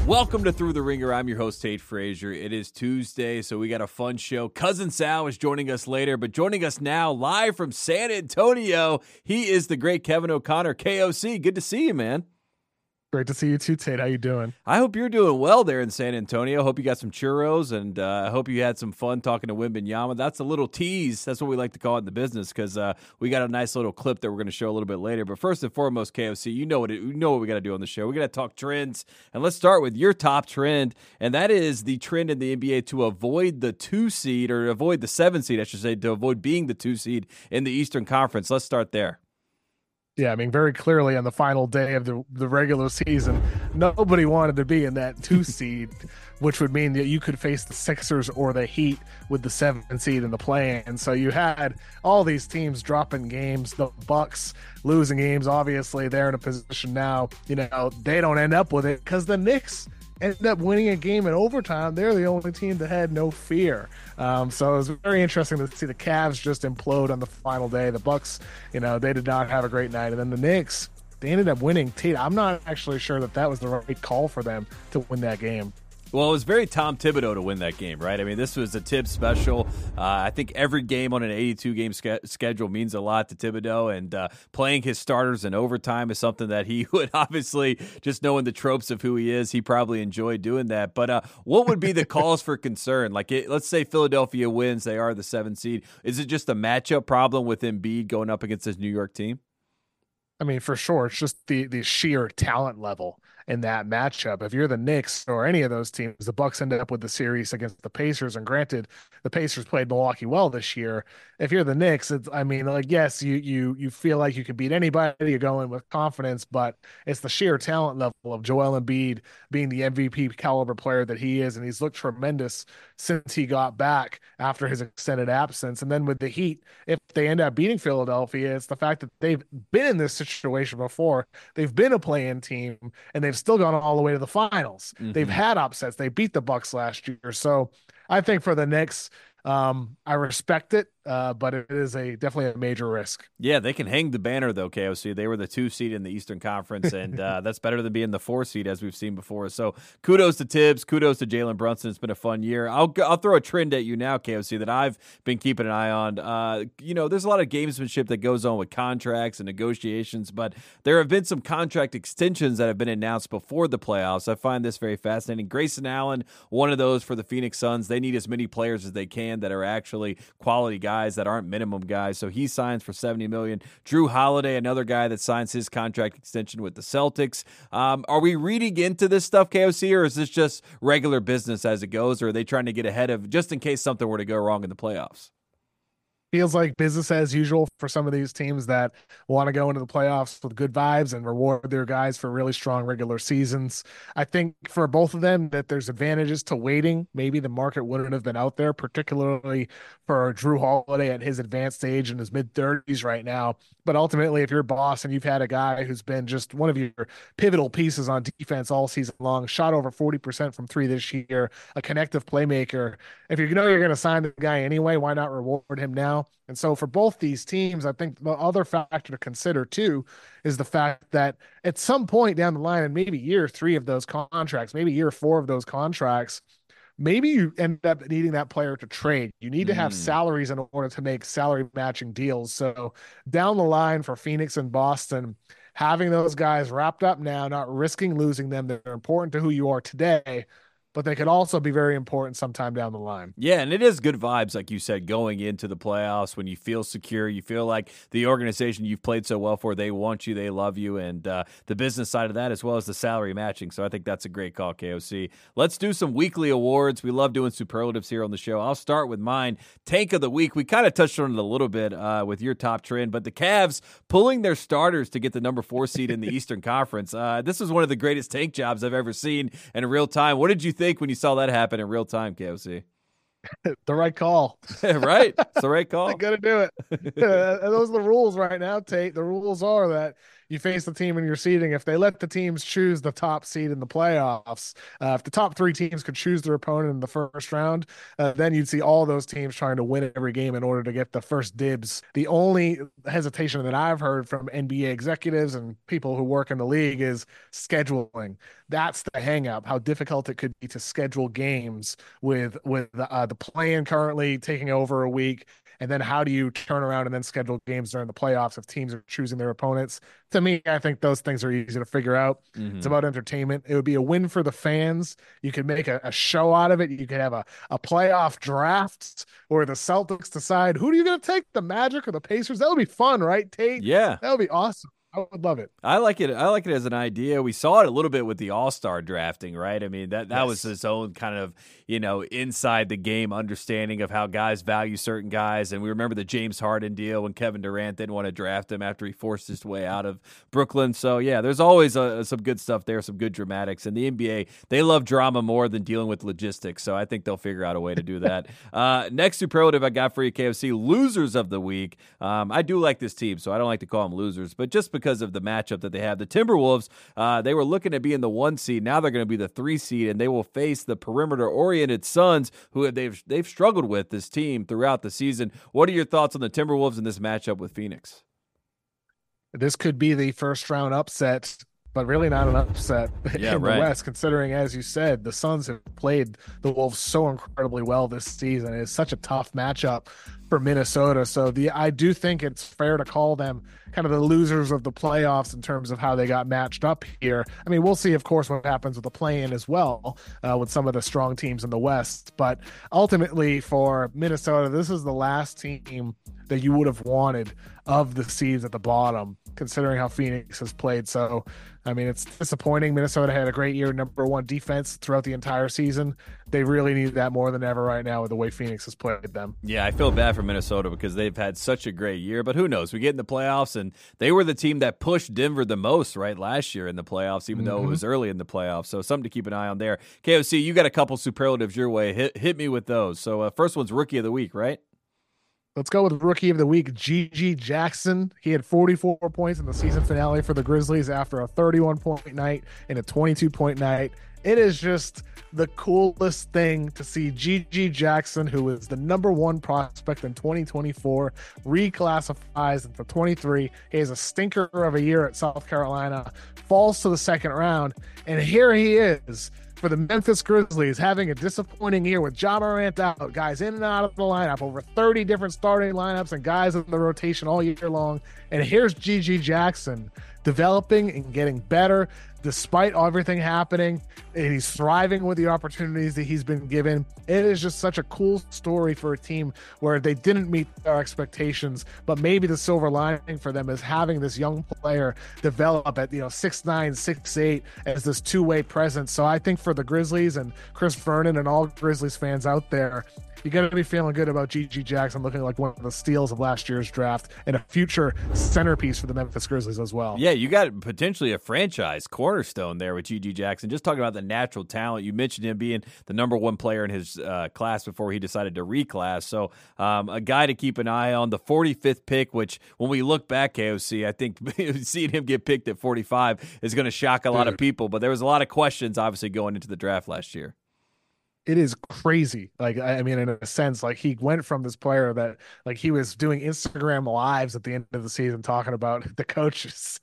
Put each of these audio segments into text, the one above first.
Welcome to Through the Ringer. I'm your host, Tate Frazier. It is Tuesday, so we got a fun show. Cousin Sal is joining us later, but joining us now live from San Antonio, he is the great Kevin O'Connor, KOC. Good to see you, man. Great to see you too, Tate. How you doing? I hope you're doing well there in San Antonio. Hope you got some churros, and I hope you had some fun talking to Wembanyama. That's a little tease. That's what we like to call it in the business, because we got a nice little clip that we're going to show a little bit later. But first and foremost, KOC, you know what we got to do on the show. We're going to talk trends, and let's start with your top trend, and that is the trend in the NBA to avoid the 2 seed, or avoid the 7 seed, I should say, to avoid being the 2 seed in the Eastern Conference. Let's start there. Yeah, I mean, very clearly on the final day of the regular season, nobody wanted to be in that 2 seed, which would mean that you could face the Sixers or the Heat with the 7 seed in the play-in. So you had all these teams dropping games, the Bucks losing games. Obviously, they're in a position now, they don't end up with it because the Knicks ended up winning a game in overtime. They're the only team that had no fear. So it was very interesting to see the Cavs just implode on the final day. The Bucks, they did not have a great night. And then the Knicks, they ended up winning. Tate, I'm not actually sure that was the right call for them to win that game. Well, it was very Tom Thibodeau to win that game, right? I mean, this was a Thib special. I think every game on an 82-game schedule means a lot to Thibodeau, and playing his starters in overtime is something that he would obviously, just knowing the tropes of who he is, he probably enjoyed doing that. But what would be the cause for concern? Like, let's say Philadelphia wins, they are the 7 seed. Is it just a matchup problem with Embiid going up against his New York team? I mean, for sure, it's just the sheer talent level in that matchup. If you're the Knicks or any of those teams, the Bucks ended up with the series against the Pacers, and granted, the Pacers played Milwaukee well this year. If you're the Knicks, yes, you feel like you can beat anybody. You're going with confidence, but it's the sheer talent level of Joel Embiid being the MVP caliber player that he is, and he's looked tremendous since he got back after his extended absence. And then with the Heat, if they end up beating Philadelphia, it's the fact that they've been in this situation before. They've been a play-in team, and they've still gone all the way to the finals. Mm-hmm. They've had upsets. They beat the Bucks last year. So I think for the Knicks, I respect it, but it is definitely a major risk. Yeah, they can hang the banner, though, KOC. They were the 2 seed in the Eastern Conference, and that's better than being the 4 seed, as we've seen before. So kudos to Tibbs, kudos to Jalen Brunson. It's been a fun year. I'll throw a trend at you now, KOC, that I've been keeping an eye on. There's a lot of gamesmanship that goes on with contracts and negotiations, but there have been some contract extensions that have been announced before the playoffs. I find this very fascinating. Grayson Allen, one of those for the Phoenix Suns. They need as many players as they can that are actually quality guys that aren't minimum guys. So he signs for $70 million. Drew Holiday, another guy that signs his contract extension with the Celtics. Are we reading into this stuff, KOC, or is this just regular business as it goes, or are they trying to get ahead of just in case something were to go wrong in the playoffs? Feels like business as usual for some of these teams that want to go into the playoffs with good vibes and reward their guys for really strong regular seasons. I think for both of them that there's advantages to waiting. Maybe the market wouldn't have been out there, particularly for Drew Holiday at his advanced age in his mid-30s right now. But ultimately, if you're a boss and you've had a guy who's been just one of your pivotal pieces on defense all season long, shot over 40% from 3 this year, a connective playmaker, if you know you're going to sign the guy anyway, why not reward him now? And so for both these teams, I think the other factor to consider too is the fact that at some point down the line, and maybe year 3 of those contracts, maybe year 4 of those contracts, maybe you end up needing that player to trade. You need to have salaries in order to make salary matching deals. So down the line for Phoenix and Boston, having those guys wrapped up now, not risking losing them, they're important to who you are today, but they could also be very important sometime down the line. Yeah, and it is good vibes, like you said, going into the playoffs when you feel secure, you feel like the organization you've played so well for, they want you, they love you, and the business side of that as well as the salary matching. So I think that's a great call, KOC. Let's do some weekly awards. We love doing superlatives here on the show. I'll start with mine. Tank of the week. We kind of touched on it a little bit with your top trend, but the Cavs pulling their starters to get the number 4 seed in the Eastern Conference. This is one of the greatest tank jobs I've ever seen in real time. What did you think when you saw that happen in real time, KOC? The right call. Right? It's the right call. I got to do it. Those are the rules right now, Tate. The rules are that you face the team in your seeding. If they let the teams choose the top seed in the playoffs, if the top three teams could choose their opponent in the first round, then you'd see all those teams trying to win every game in order to get the first dibs. The only hesitation that I've heard from NBA executives and people who work in the league is scheduling. That's the hang up, how difficult it could be to schedule games with the play-in currently taking over a week. And then how do you turn around and then schedule games during the playoffs if teams are choosing their opponents? To me, I think those things are easy to figure out. It's about entertainment. It would be a win for the fans. You could make a show out of it. You could have a playoff draft where the Celtics decide who do you going to take, the Magic or the Pacers? That would be fun, right, Tate? Yeah. That would be awesome. I would love it. I like it. I like it as an idea. We saw it a little bit with the All-Star drafting, right? I mean, that Yes. was his own kind of, inside the game understanding of how guys value certain guys. And we remember the James Harden deal when Kevin Durant didn't want to draft him after he forced his way out of Brooklyn. So, yeah, there's always some good stuff there, some good dramatics. And the NBA, they love drama more than dealing with logistics. So I think they'll figure out a way to do that. Next superlative I got for you, KFC, losers of the week. I do like this team, so I don't like to call them losers, but just because of the matchup that they have. The Timberwolves, they were looking to be in the 1 seed. Now they're going to be the 3 seed, and they will face the perimeter-oriented Suns, who they've struggled with this team throughout the season. What are your thoughts on the Timberwolves in this matchup with Phoenix? This could be the first round upset, but really not an upset in the West, considering, as you said, the Suns have played the Wolves so incredibly well this season. It's such a tough matchup for Minnesota. So I do think it's fair to call them kind of the losers of the playoffs in terms of how they got matched up here. I mean, we'll see, of course, what happens with the play-in as well with some of the strong teams in the West. But ultimately for Minnesota, this is the last team that you would have wanted of the seeds at the bottom, considering how Phoenix has played. So, I mean, it's disappointing. Minnesota had a great year, number one defense throughout the entire season. They really need that more than ever right now with the way Phoenix has played them. Yeah, I feel bad for Minnesota because they've had such a great year, but who knows? We get in the playoffs, and they were the team that pushed Denver the most, right, last year in the playoffs, even though it was early in the playoffs. So something to keep an eye on there. KOC, you got a couple superlatives your way. Hit me with those. So first one's Rookie of the Week, right? Let's go with Rookie of the Week, GG Jackson. He had 44 points in the season finale for the Grizzlies after a 31-point night and a 22-point night. It is just the coolest thing to see GG Jackson, who is the number one prospect in 2024, reclassifies into 23. He has a stinker of a year at South Carolina, falls to the second round, and here he is for the Memphis Grizzlies, having a disappointing year with Ja Morant out, guys in and out of the lineup, over 30 different starting lineups and guys in the rotation all year long. And here's GG Jackson developing and getting better despite everything happening, and he's thriving with the opportunities that he's been given. It is just such a cool story for a team where they didn't meet their expectations, but maybe the silver lining for them is having this young player develop at 6'9", 6'8" as this two-way presence. So I think for the Grizzlies and Chris Vernon and all Grizzlies fans out there, you got to be feeling good about GG Jackson looking like one of the steals of last year's draft and a future centerpiece for the Memphis Grizzlies as well. Yeah, you got potentially a franchise cornerstone there with GG Jackson. Just talking about the natural talent. You mentioned him being the number one player in his class before he decided to reclass. So a guy to keep an eye on. The 45th pick, which when we look back, KOC, I think seeing him get picked at 45 is going to shock a lot of people. But there was a lot of questions, obviously, going into the draft last year. It is crazy. Like, I mean, in a sense, like he went from this player that like he was doing Instagram lives at the end of the season talking about the coaches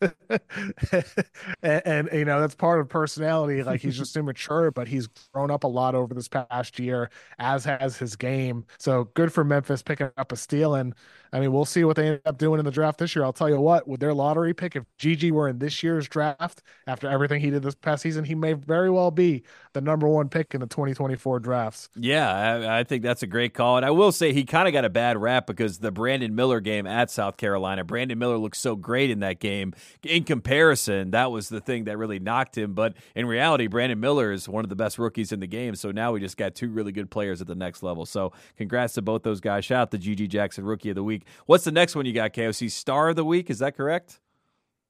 and that's part of personality. Like he's just immature, but he's grown up a lot over this past year, as has his game. So good for Memphis picking up a steal. And I mean, we'll see what they end up doing in the draft this year. I'll tell you what, with their lottery pick, if GG were in this year's draft after everything he did this past season, he may very well be the number one pick in the 2024 drafts. Yeah, I think that's a great call. And I will say he kind of got a bad rap because the Brandon Miller game at South Carolina, Brandon Miller looked so great in that game. In comparison, that was the thing that really knocked him. But in reality, Brandon Miller is one of the best rookies in the game. So now we just got two really good players at the next level. So congrats to both those guys. Shout out to GG Jackson, Rookie of the Week. What's the next one you got, KOC? Star of the Week, is that correct?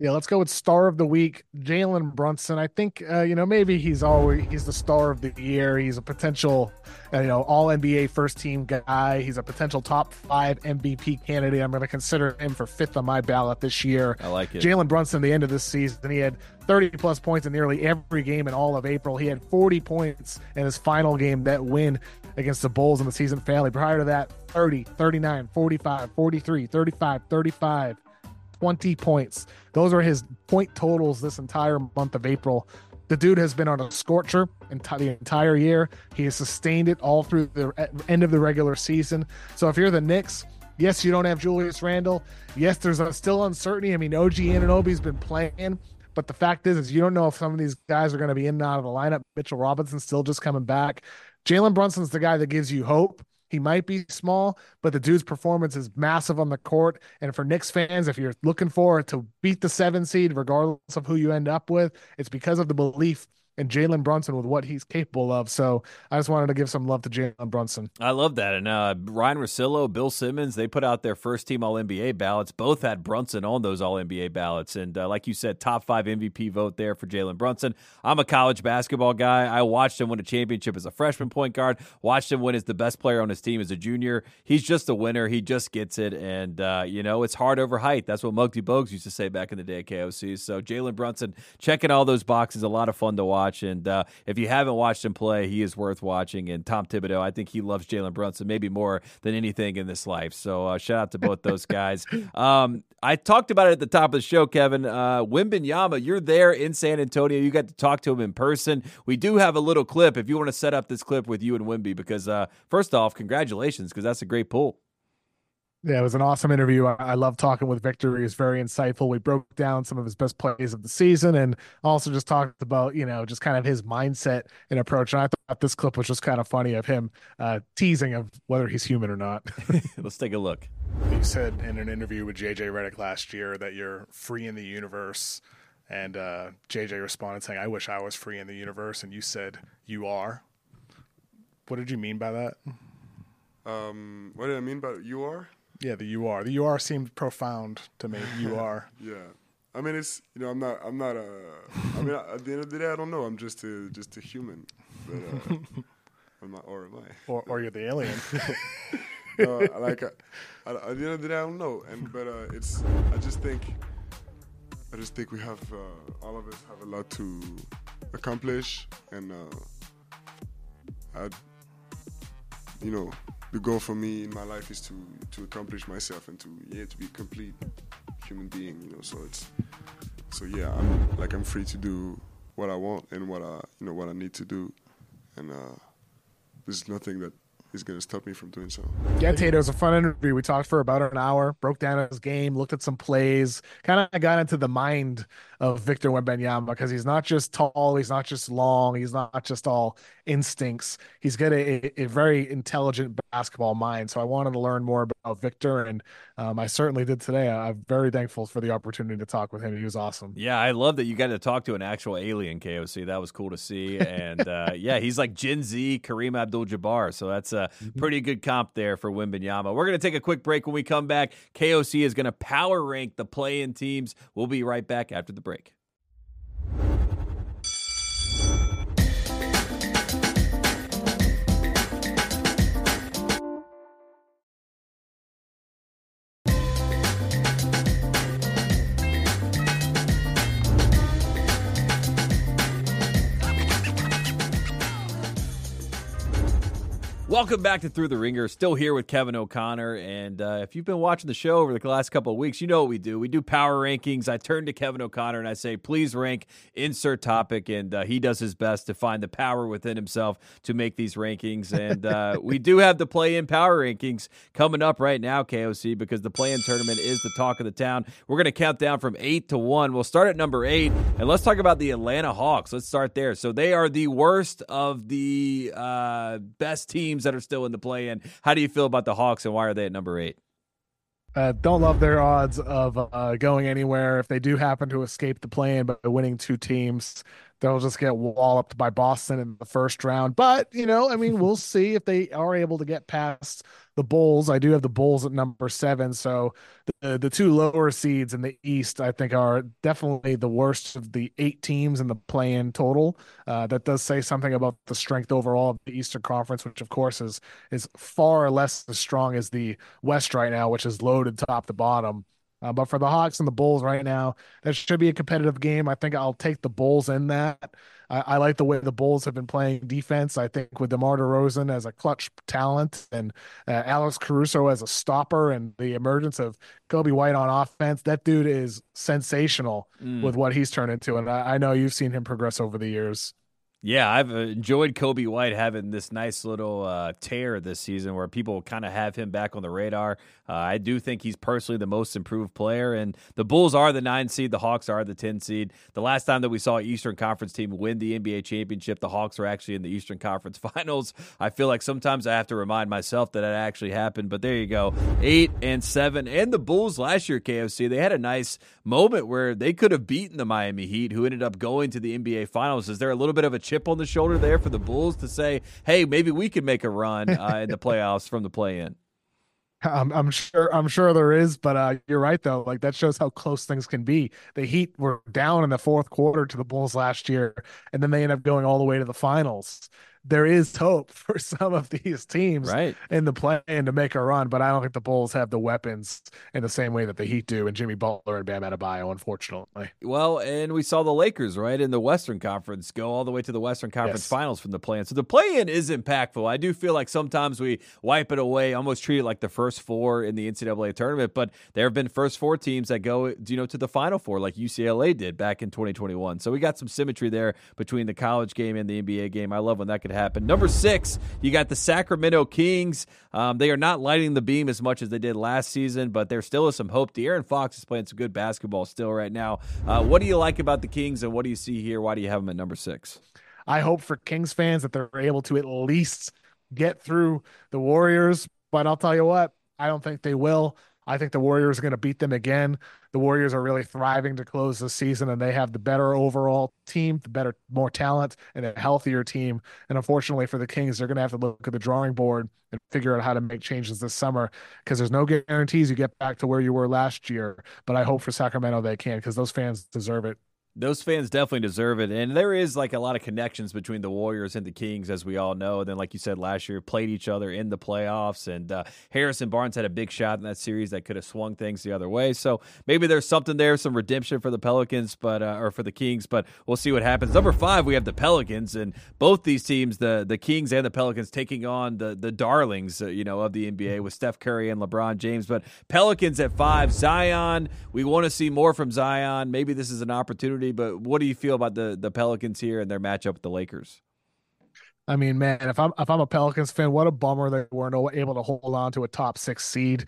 Yeah, let's go with star of the week, Jalen Brunson. I think maybe he's the star of the year. He's a potential all NBA first team guy. He's a potential top 5 MVP candidate. I'm going to consider him for 5th on my ballot this year. I like it. Jalen Brunson, at the end of this season, he had 30 plus points in nearly every game in all of April. He had 40 points in his final game, that win against the Bulls in the season finale. Prior to that, 30, 39, 45, 43, 35, 35. 20 points. Those are his point totals this entire month of April. The dude has been on a scorcher the entire year. He has sustained it all through the end of the regular season. So if you're the Knicks, yes, you don't have Julius Randle. Yes, there's still uncertainty. I mean, OG Anunoby's been playing, but the fact is you don't know if some of these guys are going to be in and out of the lineup. Mitchell Robinson's still just coming back. Jalen Brunson's the guy that gives you hope. He might be small, but the dude's performance is massive on the court. And for Knicks fans, if you're looking forward to beat the 7 seed, regardless of who you end up with, it's because of the belief in Jalen Brunson with what he's capable of. So I just wanted to give some love to Jalen Brunson. I love that. And Ryan Russillo, Bill Simmons, they put out their first team All-NBA ballots. Both had Brunson on those All-NBA ballots. And like you said, top 5 MVP vote there for Jalen Brunson. I'm a college basketball guy. I watched him win a championship as a freshman point guard, watched him win as the best player on his team as a junior. He's just a winner. He just gets it. And, it's hard over height. That's what Muggsy Bogues used to say back in the day at KOC. So Jalen Brunson, checking all those boxes, a lot of fun to watch. And if you haven't watched him play, he is worth watching. And Tom Thibodeau, I think he loves Jalen Brunson maybe more than anything in this life. So shout out to both those guys. I talked about it at the top of the show, Kevin. Wembanyama, you're there in San Antonio. You got to talk to him in person. We do have a little clip if you want to set up this clip with you and Wemby, because first off, congratulations, because that's a great pull. Yeah, it was an awesome interview. I love talking with Victor. He was very insightful. We broke down some of his best plays of the season and also just talked about, just kind of his mindset and approach. And I thought this clip was just kind of funny of him teasing of whether he's human or not. Let's take a look. You said in an interview with JJ Redick last year that you're free in the universe. And JJ responded saying, "I wish I was free in the universe." And you said, "You are." What did you mean by that? What did I mean by you are? Yeah, the you are. The you are seemed profound to me. You are. Yeah. I mean, it's, I'm not at the end of the day, I don't know. I'm just a human. But, am I? Or you're the alien. At the end of the day, I don't know. I just think we have, all of us have a lot to accomplish. And, the goal for me in my life is to accomplish myself and to be a complete human being, So I'm free to do what I want and what I need to do, and there's nothing that is going to stop me from doing so. Yeah, Tato, it was a fun interview. We talked for about an hour, broke down his game, looked at some plays, kind of got into the mind of Victor Wembanyama, because he's not just tall, he's not just long, he's not just all instincts. He's got a very intelligent basketball mind. So I wanted to learn more about Victor, and I certainly did today. I'm very thankful for the opportunity to talk with him. He was awesome. Yeah, I love that you got to talk to an actual alien, KOC. That was cool to see. And he's like Gen Z Kareem Abdul-Jabbar. So that's a pretty good comp there for Wembanyama. We're going to take a quick break. When we come back, KOC is going to power rank the play-in teams. We'll be right back after the break. Welcome back to Through the Ringer. Still here with Kevin O'Connor. And if you've been watching the show over the last couple of weeks, you know what we do. We do power rankings. I turn to Kevin O'Connor and I say, please rank, insert topic. And he does his best to find the power within himself to make these rankings. And we do have the play-in power rankings coming up right now, KOC, because the play-in tournament is the talk of the town. We're going to count down from 8 to 1. We'll start at number 8. And let's talk about the Atlanta Hawks. Let's start there. So they are the worst of the best teams that are still in the play-in. How do you feel about the Hawks, and why are they at number 8? Don't love their odds of going anywhere if they do happen to escape the play-in by winning 2 teams. they'll just get walloped by Boston in the first round. But, I mean, we'll see if they are able to get past the Bulls. I do have the Bulls at number 7. So the two lower seeds in the East, I think, are definitely the worst of the 8 teams in the play-in total. That does say something about the strength overall of the Eastern Conference, which, of course, is far less as strong as the West right now, which is loaded top to bottom. But for the Hawks and the Bulls right now, that should be a competitive game. I think I'll take the Bulls in that. I like the way the Bulls have been playing defense. I think with DeMar DeRozan as a clutch talent and Alex Caruso as a stopper and the emergence of Kobe White on offense, that dude is sensational with what he's turned into. And I know you've seen him progress over the years. Yeah, I've enjoyed Kobe White having this nice little tear this season where people kind of have him back on the radar. I do think he's personally the most improved player, and the Bulls are the 9 seed, the Hawks are the 10 seed. The last time that we saw an Eastern Conference team win the NBA championship, the Hawks were actually in the Eastern Conference Finals. I feel like sometimes I have to remind myself that it actually happened, but there you go, 8 and 7. And the Bulls last year, KFC, they had a nice moment where they could have beaten the Miami Heat, who ended up going to the NBA Finals. Is there a little bit of a chip on the shoulder there for the Bulls to say, hey, maybe we could make a run in the playoffs from the play-in? I'm sure there is, but you're right though. Like that shows how close things can be. The Heat were down in the fourth quarter to the Bulls last year, and then they end up going all the way to the finals. There is hope for some of these teams in the play-in to make a run, but I don't think the Bulls have the weapons in the same way that the Heat do and Jimmy Butler and Bam Adebayo, unfortunately. Well, and we saw the Lakers, right, in the Western Conference go all the way to the Western Conference Finals from the play-in. So the play-in is impactful. I do feel like sometimes we wipe it away, almost treat it like the first 4 in the NCAA tournament, but there have been first 4 teams that go, to the Final Four like UCLA did back in 2021. So we got some symmetry there between the college game and the NBA game. I love when that could happen. Number 6, you got the Sacramento Kings. They are not lighting the beam as much as they did last season, but there still is some hope. De'Aaron Fox is playing some good basketball still right now. What do you like about the Kings, and what do you see here? Why do you have them at number 6? I hope for Kings fans that they're able to at least get through the Warriors, but I'll tell you what, I don't think they will. I think the Warriors are going to beat them again. The Warriors are really thriving to close the season, and they have the better overall team, more talent, and a healthier team. And unfortunately for the Kings, they're going to have to look at the drawing board and figure out how to make changes this summer because there's no guarantees you get back to where you were last year. But I hope for Sacramento they can because those fans deserve it. Those fans definitely deserve it, and there is like a lot of connections between the Warriors and the Kings, as we all know. And then, like you said, last year played each other in the playoffs, and Harrison Barnes had a big shot in that series that could have swung things the other way. So maybe there's something there, some redemption for the Pelicans, but or for the Kings. But we'll see what happens. Number 5, we have the Pelicans, and both these teams, the Kings and the Pelicans, taking on the darlings, of the NBA with Steph Curry and LeBron James. But Pelicans at 5, Zion. We want to see more from Zion. Maybe this is an opportunity. But what do you feel about the Pelicans here and their matchup with the Lakers? I mean, man, if I'm a Pelicans fan, what a bummer they weren't able to hold on to a top 6 seed.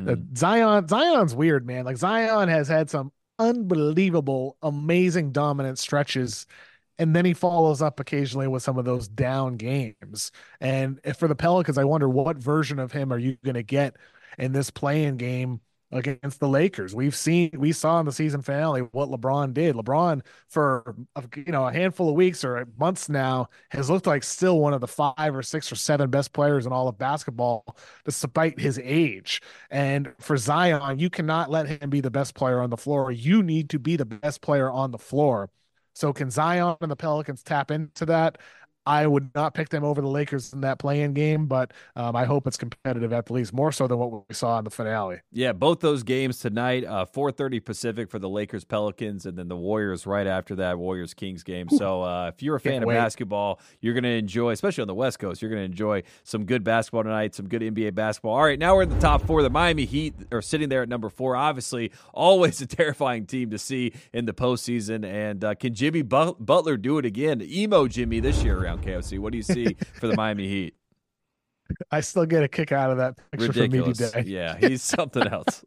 Zion's weird, man. Like Zion has had some unbelievable, amazing, dominant stretches, and then he follows up occasionally with some of those down games. And if for the Pelicans, I wonder what version of him are you going to get in this play-in game against the Lakers. We saw in the season finale what LeBron did. LeBron for a handful of weeks or months now has looked like still one of the 5 or 6 or 7 best players in all of basketball, despite his age. And for Zion, you cannot let him be the best player on the floor. You need to be the best player on the floor. So can Zion and the Pelicans tap into that? I would not pick them over the Lakers in that play-in game, but I hope it's competitive at least, more so than what we saw in the finale. Yeah, both those games tonight, 4:30 Pacific for the Lakers-Pelicans, and then the Warriors right after that, Warriors-Kings game. So if you're a fan of basketball, you're going to enjoy, especially on the West Coast, you're going to enjoy some good basketball tonight, some good NBA basketball. All right, now we're in the top 4. The Miami Heat are sitting there at number 4. Obviously, always a terrifying team to see in the postseason. And can Jimmy Butler do it again? Emo Jimmy this year around KOC. What do you see for the Miami Heat? I still get a kick out of that picture Ridiculous. from Media Day. Yeah, he's something else.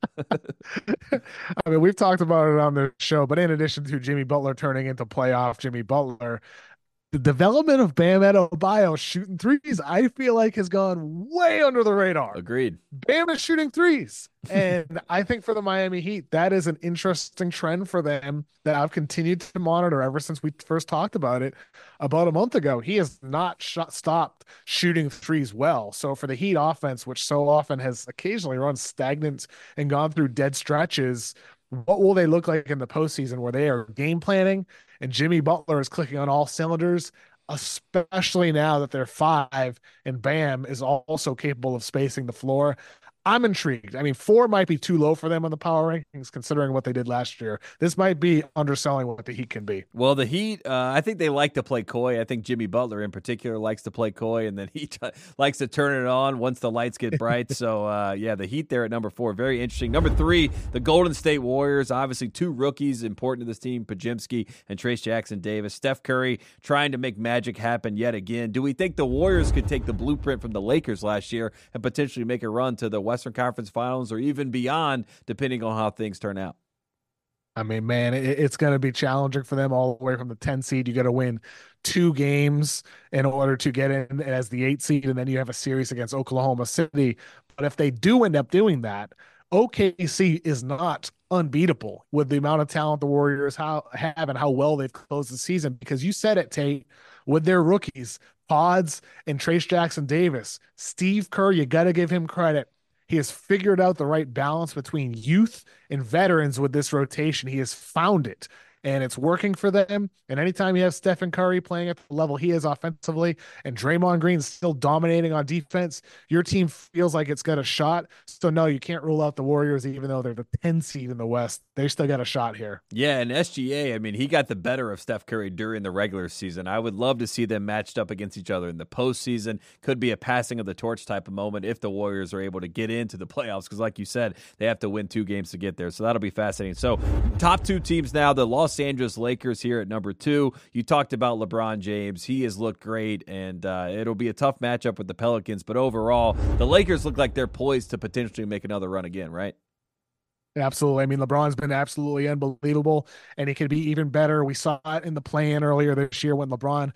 I mean, we've talked about it on the show, but in addition to Jimmy Butler turning into playoff Jimmy Butler, the development of Bam Adebayo shooting threes, I feel like has gone way under the radar. Agreed. Bam is shooting threes. And I think for the Miami Heat, that is an interesting trend for them that I've continued to monitor ever since we first talked about it about a month ago. He has not stopped shooting threes well. So for the Heat offense, which so often has occasionally run stagnant and gone through dead stretches, what will they look like in the postseason where they are game planning and Jimmy Butler is clicking on all cylinders, especially now that they're five and Bam is also capable of spacing the floor? I'm intrigued. I mean, 4 might be too low for them on the power rankings, considering what they did last year. This might be underselling what the Heat can be. Well, the Heat, I think they like to play coy. I think Jimmy Butler in particular likes to play coy, and then he likes to turn it on once the lights get bright. So, yeah, the Heat there at number 4, very interesting. Number 3, the Golden State Warriors, obviously 2 rookies important to this team, Podziemski and Trayce Jackson-Davis. Steph Curry trying to make magic happen yet again. Do we think the Warriors could take the blueprint from the Lakers last year and potentially make a run to the Western Conference Finals or even beyond, depending on how things turn out? I mean, man, it's going to be challenging for them all the way from the 10 seed. You got to win 2 games in order to get in as the 8 seed, and then you have a series against Oklahoma City. But if they do end up doing that, OKC is not unbeatable with the amount of talent the Warriors have and how well they've closed the season. Because you said it, Tate, with their rookies, Pods and Trayce Jackson-Davis, Steve Kerr, you got to give him credit. He has figured out the right balance between youth and veterans with this rotation. He has found it, and it's working for them. And anytime you have Stephen Curry playing at the level he is offensively and Draymond Green still dominating on defense, your team feels like it's got a shot. So, no, you can't rule out the Warriors, even though they're the 10 seed in the West. They still got a shot here. Yeah, and SGA, I mean, he got the better of Steph Curry during the regular season. I would love to see them matched up against each other in the postseason. Could be a passing of the torch type of moment if the Warriors are able to get into the playoffs, because like you said, they have to win 2 games to get there. So that'll be fascinating. So top 2 teams now, the Los Angeles Lakers here at number 2. You talked about LeBron James. He has looked great, and it'll be a tough matchup with the Pelicans. But overall, the Lakers look like they're poised to potentially make another run again, right? Absolutely. I mean, LeBron's been absolutely unbelievable, and he could be even better. We saw it in the play-in earlier this year when LeBron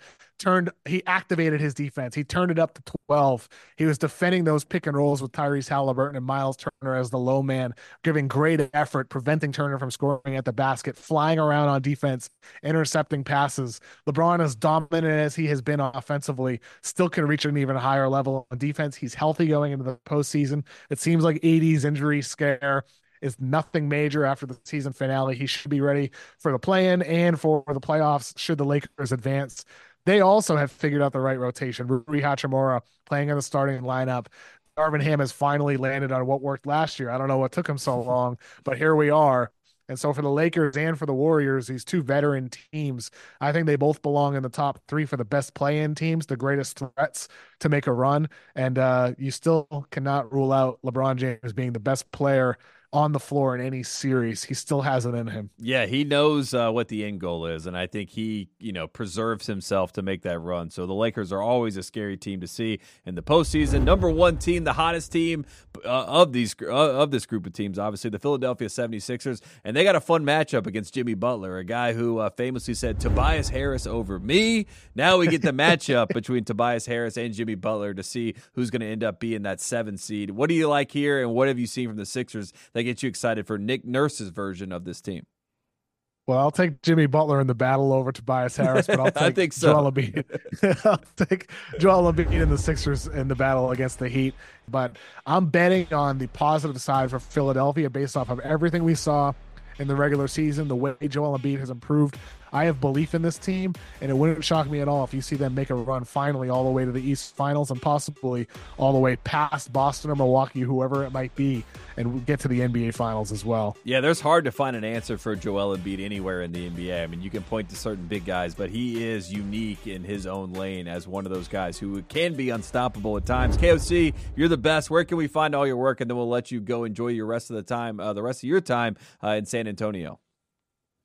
he activated his defense. He turned it up to 12. He was defending those pick and rolls with Tyrese Halliburton and Miles Turner as the low man, giving great effort, preventing Turner from scoring at the basket, flying around on defense, intercepting passes. LeBron, as dominant as he has been offensively, still can reach an even higher level on defense. He's healthy going into the postseason. It seems like AD's injury scare is nothing major after the season finale. He should be ready for the play-in and for the playoffs should the Lakers advance. They also have figured out the right rotation. Rui Hachimura playing in the starting lineup. Darvin Ham has finally landed on what worked last year. I don't know what took him so long, but here we are. And so for the Lakers and for the Warriors, these 2 veteran teams, I think they both belong in the top 3 for the best play-in teams, the greatest threats to make a run. And you still cannot rule out LeBron James being the best player on the floor in any series. He still has it in him. Yeah, he knows what the end goal is, and I think he, preserves himself to make that run. So the Lakers are always a scary team to see in the postseason. Number 1 team, the hottest team of this group of teams, obviously the Philadelphia 76ers, and they got a fun matchup against Jimmy Butler, a guy who famously said, Tobias Harris over me. Now we get the matchup between Tobias Harris and Jimmy Butler to see who's going to end up being that 7 seed. What do you like here, and what have you seen from the Sixers that get you excited for Nick Nurse's version of this team? Well, I'll take Jimmy Butler in the battle over Tobias Harris, but I'll take I think so. Joel Embiid. I'll take Joel Embiid in the Sixers in the battle against the Heat. But I'm betting on the positive side for Philadelphia based off of everything we saw in the regular season, the way Joel Embiid has improved. I have belief in this team, and it wouldn't shock me at all if you see them make a run finally all the way to the East Finals and possibly all the way past Boston or Milwaukee, whoever it might be, and get to the NBA Finals as well. Yeah, there's hard to find an answer for Joel Embiid anywhere in the NBA. I mean, you can point to certain big guys, but he is unique in his own lane as one of those guys who can be unstoppable at times. KOC, you're the best. Where can we find all your work, and then we'll let you go enjoy your rest of the time, in San Antonio?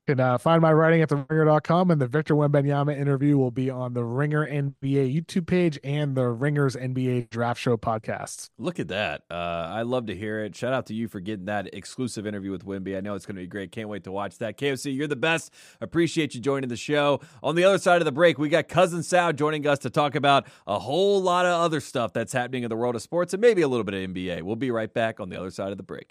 You can find my writing at theringer.com, and the Victor Wembanyama interview will be on the Ringer NBA YouTube page and the Ringer's NBA Draft Show podcast. Look at that. I love to hear it. Shout out to you for getting that exclusive interview with Wemby. I know it's going to be great. Can't wait to watch that. KOC, you're the best. Appreciate you joining the show. On the other side of the break, we got Cousin Sal joining us to talk about a whole lot of other stuff that's happening in the world of sports and maybe a little bit of NBA. We'll be right back on the other side of the break.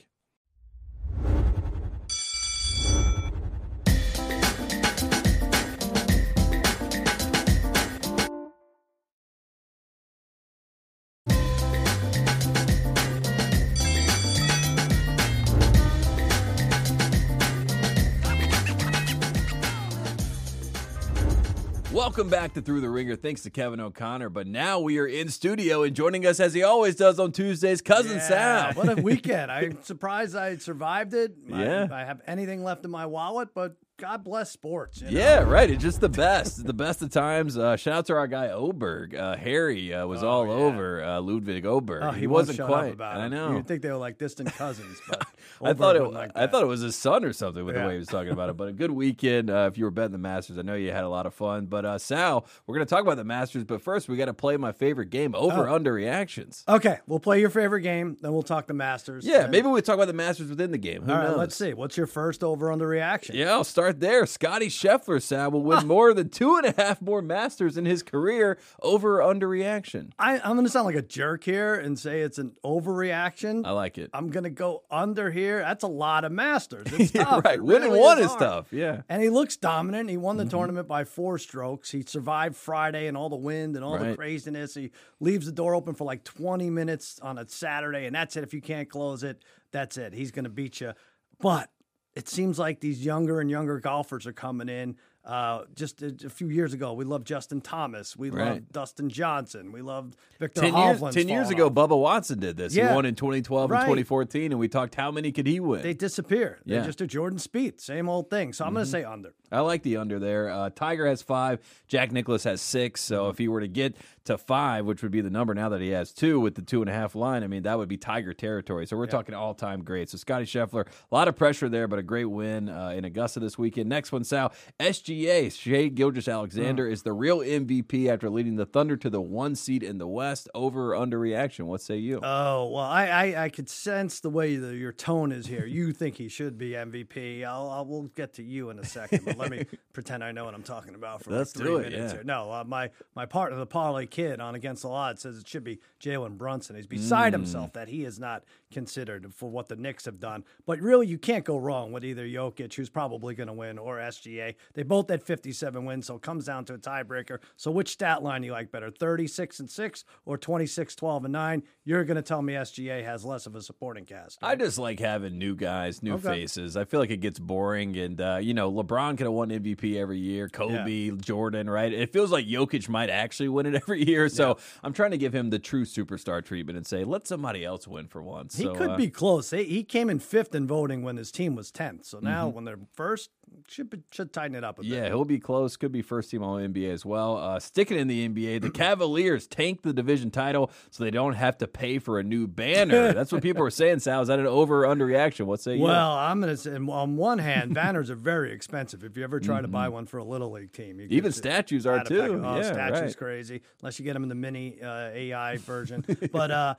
Welcome back to Through the Ringer. Thanks to Kevin O'Connor. But now we are in studio, and joining us as he always does on Tuesdays, Cousin Sal. What a weekend. I'm surprised I survived it. Yeah. I have anything left in my wallet, but God bless sports. You know? Yeah, right. It's just the best. The best of times. Shout out to our guy Oberg. Harry was all over Ludwig Oberg. Oh, he won't wasn't shut quite. up about I him. know. You'd think they were like distant cousins, but I thought it it was his son or something with the way he was talking about it. But a good weekend if you were betting the Masters. I know you had a lot of fun. But Sal, we're going to talk about the Masters. But first, we got to play my favorite game, over/under reactions. Okay, we'll play your favorite game, then we'll talk the Masters. Yeah, maybe we'll talk about the Masters within the game. Who all right, knows? let's see. What's your first over/under reaction? Yeah, I'll start there. Scotty Scheffler, Sal, will win more than 2.5 more Masters in his career. Over or under reaction? I'm going to sound like a jerk here and say it's an overreaction. I like it. I'm going to go under here. That's a lot of Masters. It's tough. Right. It Winning really one is hard. tough. Yeah. And he looks dominant. He won the tournament by 4 strokes. He survived Friday and all the wind and all the craziness. He leaves the door open for like 20 minutes on a Saturday, and that's it. If you can't close it, that's it. He's going to beat you. But it seems like these younger and younger golfers are coming in. Just a few years ago, we loved Justin Thomas. We loved Dustin Johnson. We loved Victor Hovland. 10 years ago, Bubba Watson did this. Yeah. He won in 2012 and 2014, and we talked how many could he win? They disappear. Yeah. They're just a Jordan Spieth. Same old thing. So I'm going to say under. I like the under there. Tiger has 5. Jack Nicklaus has 6. So if he were to get to 5, which would be the number now that he has 2 with the 2.5 line, I mean, that would be Tiger territory. So we're talking all-time great. So Scotty Scheffler, a lot of pressure there, but a great win in Augusta this weekend. Next one, Sal. SGA, Shai Gilgeous-Alexander, is the real MVP after leading the Thunder to the 1 seed in the West. Over or under reaction? What say you? Oh, well, I could sense the way your tone is here. You think he should be MVP. We'll get to you in a second, but let me pretend I know what I'm talking about for Let's like 3 do it, minutes yeah. here. No, my partner, the parlay kid on Against the Odds, says it should be Jalen Brunson. He's beside himself that he is not considered for what the Knicks have done. But really, you can't go wrong with either Jokic, who's probably going to win, or SGA. They both had 57 wins, so it comes down to a tiebreaker. So which stat line do you like better, 36-6 or 26-12-9? You're going to tell me SGA has less of a supporting cast. Right? I just like having new guys, new faces. I feel like it gets boring. And, LeBron could have won MVP every year. Kobe, Jordan, right? It feels like Jokic might actually win it every year. So I'm trying to give him the true superstar treatment and say, let somebody else win for once. He could be close. He came in 5th in voting when his team was 10th. So now when they're first, should tighten it up a bit. Yeah, he'll be close. Could be first team All-NBA as well. Sticking in the NBA, the Cavaliers tanked the division title so they don't have to pay for a new banner. That's what people are saying, Sal. Is that an over or under reaction? What say you? Well, I'm going to say, on one hand, banners are very expensive. If you ever try to buy one for a Little League team. Even statues are too. Statues crazy, unless you get them in the mini AI version. But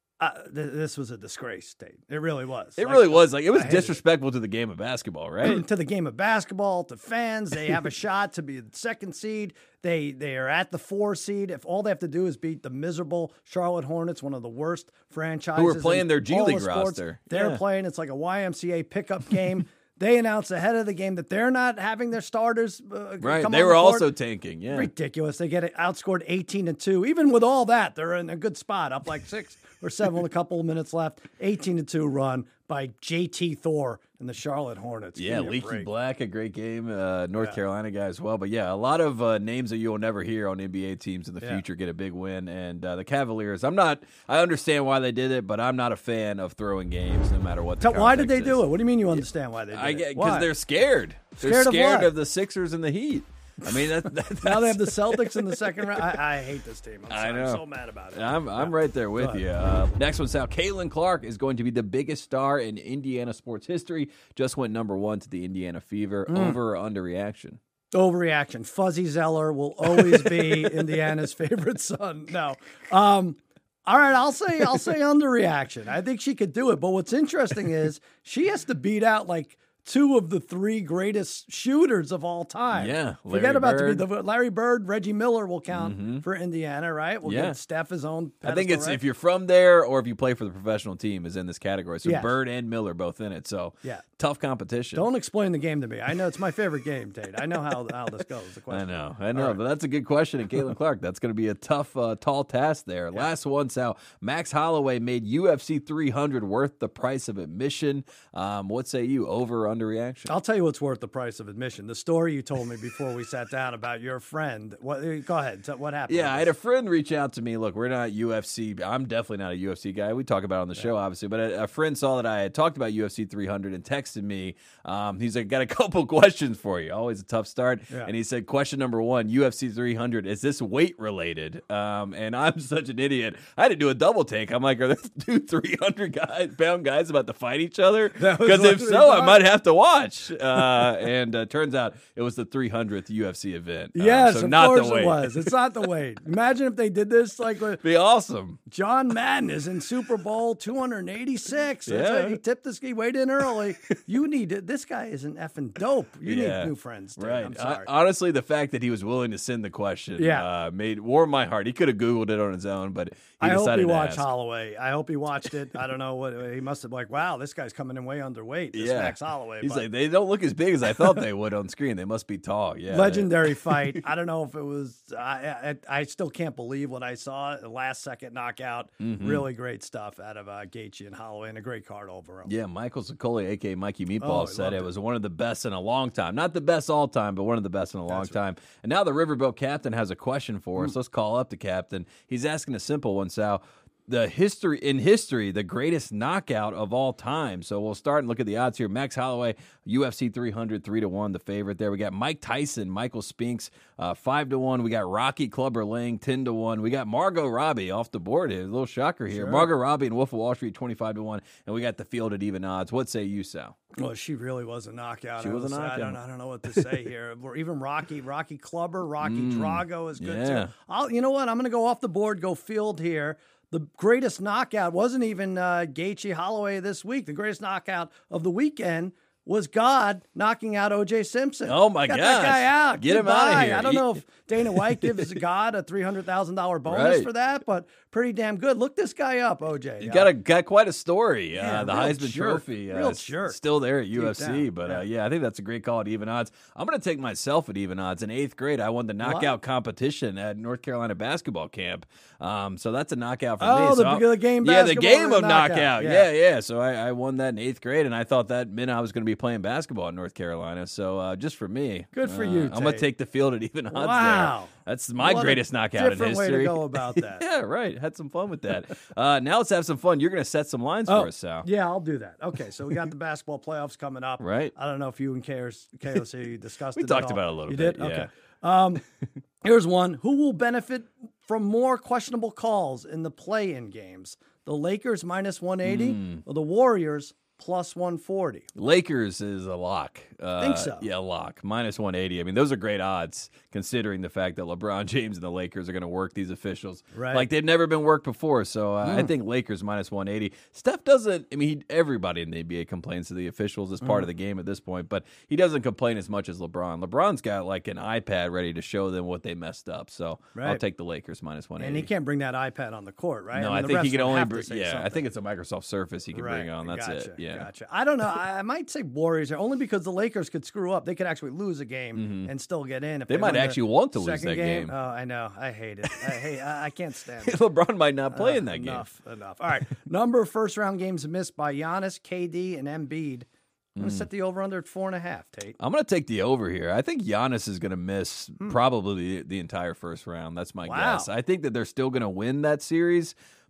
this was a disgrace, Dave. It really was. It really was. Like, it was disrespectful to the game of basketball, right? To the game of basketball, to fans. They have a shot to be the 2nd seed. They are at the 4 seed. If all they have to do is beat the miserable Charlotte Hornets, one of the worst franchises. Who are playing their G League sports, roster. They're playing. It's like a YMCA pickup game. They announced ahead of the game that they're not having their starters right. come They on were the court. also tanking. Yeah. Ridiculous. They get outscored 18-2. Even with all that, they're in a good spot, up like 6 or 7 with a couple of minutes left. 18-2 run by JT Thor and the Charlotte Hornets. Yeah, Leaky Black, a great game. North Carolina guy as well. But yeah, a lot of names that you'll never hear on NBA teams in the future get a big win. And the Cavaliers, I understand why they did it, but I'm not a fan of throwing games no matter what the Why did they is. do it? What do you mean you understand why they did it? Because they're scared. They're Scared of what? of the Sixers and the Heat. I mean, that's Now they have the Celtics in the second round. I hate this team. I'm sorry. I know. I'm so mad about it. I'm right there with you. Next one, Sal. Caitlin Clark is going to be the biggest star in Indiana sports history. Just went #1 to the Indiana Fever. Over or under reaction? Overreaction. Fuzzy Zeller will always be Indiana's favorite son. No. All right, I'll say underreaction. I think she could do it. But what's interesting is she has to beat out like 2 of the 3 greatest shooters of all time. Yeah. Forget about Larry Bird, Reggie Miller will count for Indiana, right? We'll Yeah. give Steph his own pedestal, I think it's right? if you're from there or if you play for the professional team is in this category. So Yes. Bird and Miller both in it. So Yeah. tough competition. Don't explain the game to me. I know it's my favorite game, Tate. I know how this goes. The I question. know, right. but that's a good question. And Caitlin Clark, that's going to be a tough, tall task there. Last one, Sal. Max Holloway made UFC 300 worth the price of admission. What say you, over or under reaction? I'll tell you what's worth the price of admission. The story you told me before we sat down about your friend. Go ahead. What happened? Yeah, I had a friend reach out to me. Look, we're not UFC. I'm definitely not a UFC guy. We talk about it on the show, obviously. But a friend saw that I had talked about UFC 300 and texted me. He's like, got a couple questions for you. Always a tough start. Yeah. And he said, question number 1, UFC 300, is this weight related? And I'm such an idiot. I had to do a double take. I'm like, are there 2 300-pound guys about to fight each other? Because if so, I might have to watch. And turns out it was the 300th UFC event. Yes, so of not course the weight. it was. It's not the weight. Imagine if they did this like with Be awesome. John Madden is in Super Bowl 286. That's Yeah. right. He tipped this. He weighed in early. You need it. This guy isn't effing dope. You Yeah. need new friends. Tate. Right. I'm sorry. Honestly, the fact that he was willing to send the question Yeah. warmed my heart. He could have Googled it on his own, but he I hope decided he to watched ask. Holloway. I hope he watched it. I don't know what he must have like. Wow, this guy's coming in way underweight. This Max Holloway. He's but like, they don't look as big as I thought they would on screen. They must be tall. Yeah. legendary fight. I don't know if it was. I still can't believe what I saw. The last second knockout. Really great stuff out of Gaethje and Holloway, and a great card over him. Yeah, Michael Sicoli, a.k.a. Mikey Meatball, Oh, I said loved it it. was one of the best in a long time. Not the best all time, but one of the best in a long time. And now the Riverboat captain has a question for us. Let's call up the captain. He's asking a simple one, Sal. The history, the greatest knockout of all time. So we'll start and look at the odds here. Max Holloway, UFC 300, 3-1, the favorite there. We got Mike Tyson, Michael Spinks, 5-1. We got Rocky Clubber Lang, 10-1. We got Margot Robbie off the board here. A little shocker here. Sure. Margot Robbie and Wolf of Wall Street, 25-1. And we got the field at even odds. What say you, Sal? Well, she really was a knockout. She was a knockout. I don't know what to say here. Or even Rocky Clubber, Rocky Drago is good yeah. too. You know what? I'm going to go off the board, go field here. The greatest knockout wasn't even Gaethje Holloway this week. The greatest knockout of the weekend was God knocking out O.J. Simpson. Oh, my Got gosh. that guy out. Get him outta Goodbye. here. I don't know if Dana White gives God a $300,000 bonus Right. for that, but pretty damn good. Look this guy up, O.J. You got quite a story. Yeah, the real Heisman jerk. Trophy, Real jerk. still there at UFC. down. But I think that's a great call at even odds. I'm going to take myself at even odds. In 8th grade, I won the knockout competition at North Carolina basketball camp. So that's a knockout for me. Oh, So the game yeah, the basketball game with of a knockout. knockout. Yeah. So I won that in 8th grade, and I thought that meant I was going to be playing basketball in North Carolina. So just for me, Good for you, I'm going to Tate. take the field at even odds. Wow. There. That's my What a greatest knockout in different history. way to go about that. Yeah, right. Had some fun with that. Now let's have some fun. You're going to set some lines for us, Sal. Yeah, I'll do that. Okay, so we got the basketball playoffs coming up. Right. I don't know if you and KOC discussed We it. talked at all. about it a little you bit, did? Okay. Here's one. Who will benefit from more questionable calls in the play-in games? The Lakers minus 180 or the Warriors plus 140? Lakers is a lock. Think so. Yeah, a lock. Minus 180. I mean, those are great odds considering the fact that LeBron James and the Lakers are going to work these officials. Right. Like they've never been worked before. So I think Lakers minus 180. Steph doesn't, I mean, everybody in the NBA complains to the officials as part of the game at this point, but he doesn't complain as much as LeBron. LeBron's got like an iPad ready to show them what they messed up. So I'll Right. take the Lakers minus 180. And he can't bring that iPad on the court, right? No, mean, I the think he refs can would only have to bring, say I something. think it's a Microsoft Surface he can bring on. That's gotcha, it. Yeah. Gotcha. I don't know. I might say Warriors here, only because the Lakers could screw up. They could actually lose a game and still get in. If They might win the actually want to lose second that game. Oh, I know. I hate it. I can't stand it. LeBron might not play in that game. Enough. All right. Number of first round games missed by Giannis, KD, and Embiid. I'm going to set the over under at 4.5, Tate. I'm going to take the over here. I think Giannis is going to miss probably the entire first round. That's my Wow. guess. I think that they're still going to win that series,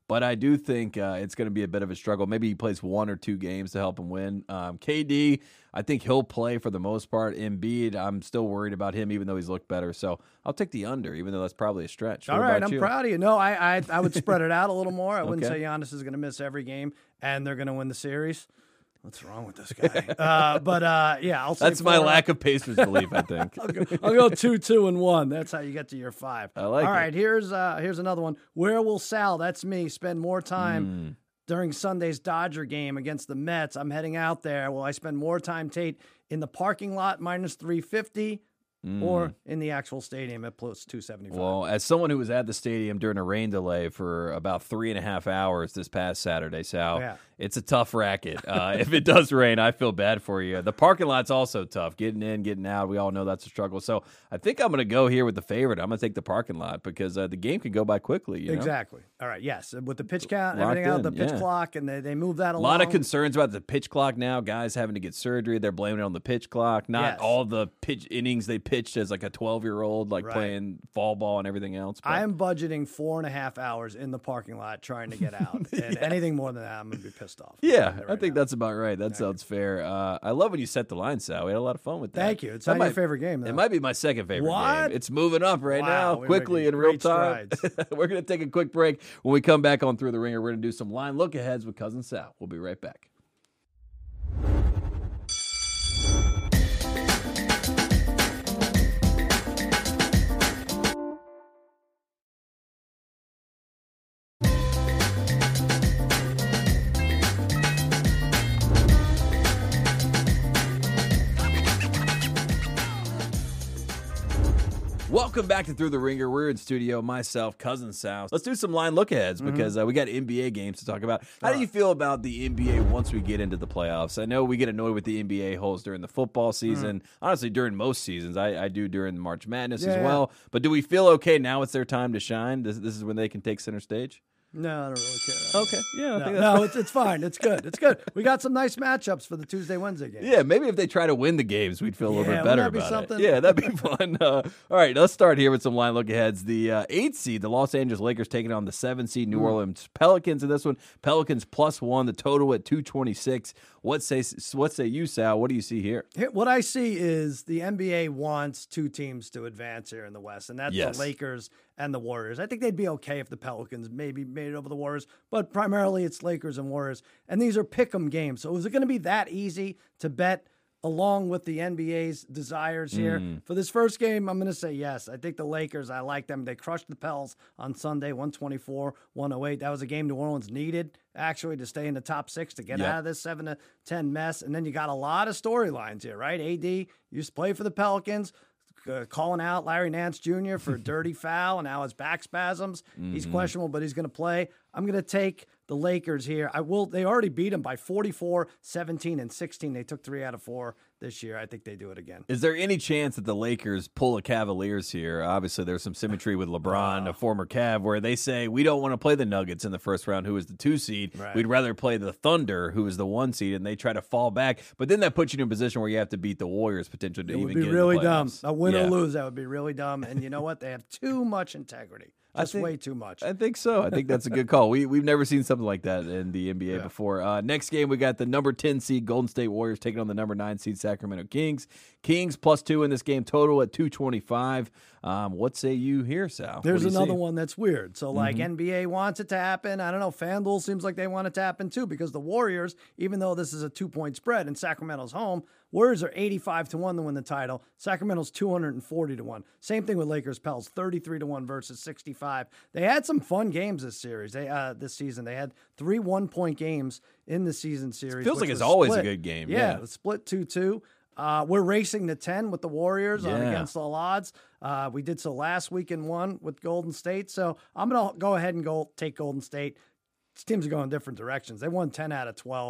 but I do think it's going to be a bit of a struggle. Maybe he plays 1 or 2 games to help him win. KD, I think he'll play for the most part. Embiid, I'm still worried about him, even though he's looked better. So I'll take the under, even though that's probably a stretch. All right, I'm proud of you. No, I would spread it out a little more. I wouldn't Okay. say Giannis is going to miss every game and they're going to win the series. What's wrong with this guy? But yeah, I'll say That's my 4. lack of Pacers belief, I think. I'll go 2-2-1. That's how you get to your 5. I like All it. right, here's another one. Where will Sal, that's me, spend more time during Sunday's Dodger game against the Mets? I'm heading out there. Will I spend more time, Tate, in the parking lot minus 350 or in the actual stadium at plus 275? Well, as someone who was at the stadium during a rain delay for about 3.5 hours this past Saturday, Sal, Yeah. it's a tough racket. If it does rain, I feel bad for you. The parking lot's also tough. Getting in, getting out, we all know that's a struggle. So I think I'm going to go here with the favorite. I'm going to take the parking lot because the game can go by quickly. You know? Exactly. All right, yes. With the pitch count, Locked everything out, the in, pitch yeah. clock, and they move that A along. lot of concerns about the pitch clock now. Guys having to get surgery. They're blaming it on the pitch clock. Not Yes. all the pitch innings they pitched as like a 12-year-old, like Right. playing fall ball and everything else. But I am budgeting 4.5 hours in the parking lot trying to get out. And anything more than that, I'm going to be pissed off. yeah, I think that's about right. That sounds fair. I love when you set the line, Sal. We had a lot of fun with that. Thank you. It's That not your favorite game, though. It might be my second favorite What? game. It's moving up right Wow, now, we're quickly making in real great time. strides. We're going to take a quick break. When we come back on Through the Ringer, we're going to do some line look-aheads with Cousin Sal. We'll be right back. Welcome back to Through the Ringer. We're in studio, myself, Cousin Sal. Let's do some line look-aheads because we got NBA games to talk about. How do you feel about the NBA once we get into the playoffs? I know we get annoyed with the NBA holes during the football season. Honestly, during most seasons. I do during March Madness as well. But do we feel okay now it's their time to shine? This is when they can take center stage? No, I don't really care. Okay. Yeah, I think No, it's fine. It's good. It's good. We got some nice matchups for the Tuesday, Wednesday games. Yeah, maybe if they try to win the games, we'd feel a little Yeah, bit better wouldn't that be about something? it. Yeah, that'd be fun. All right, let's start here with some line look aheads. The 8th seed, the Los Angeles Lakers, taking on the 7th seed New Orleans Pelicans in this one. Pelicans +1, the total at 226. What say you, Sal? What do you see here? What I see is the NBA wants 2 teams to advance here in the West, and that's Yes. the Lakers and the Warriors. I think they'd be okay if the Pelicans maybe made it over the Warriors, but primarily it's Lakers and Warriors. And these are pick'em games. So is it going to be that easy to bet along with the NBA's desires here? For this first game, I'm going to say yes. I think the Lakers, I like them. They crushed the Pels on Sunday, 124-108. That was a game New Orleans needed, actually, to stay in the top 6 to get out of this 7-10 mess. And then you got a lot of storylines here, right? AD used to play for the Pelicans, calling out Larry Nance Jr. for a dirty foul and now his back spasms. He's questionable, but he's going to play. I'm going to take the Lakers here. They already beat them by 44, 17, and 16. They took 3 out of 4 this year. I think they do it again. Is there any chance that the Lakers pull a Cavaliers here? Obviously, there's some symmetry with LeBron, a former Cav, where they say, we don't want to play the Nuggets in the first round, who is the 2 seed. Right. We'd rather play the Thunder, who is the 1 seed, and they try to fall back. But then that puts you in a position where you have to beat the Warriors potentially to It even would get be in the really dumb. playoffs. A win or Yeah. lose, that would be really dumb. And you know what? They have too much integrity. Just think- way too much. I think so. I think that's a good call. We've never seen something like that in the NBA before. Next game, we got the number 10 seed Golden State Warriors taking on the number 9 seed Sacramento Kings. Kings +2 in this game, total at 225. What say you here, Sal? There's What do you another see? one that's weird. So, like, NBA wants it to happen. I don't know. FanDuel seems like they want it to happen, too, because the Warriors, even though this is a 2-point spread and Sacramento's home, Warriors are 85-1 to win the title. Sacramento's 240-1. Same thing with Lakers Pels, 33-1 versus 65. They had some fun games this season. They had 3 1-point games in the season series. Feels which like it's was always a split. good game. Yeah, Yeah. it's split 2-2. We're racing to 10 with the Warriors on Yeah. against all odds. We did so last week in 1 with Golden State. So I'm going to go ahead and take Golden State. These teams are going different directions. They won 10 out of 12.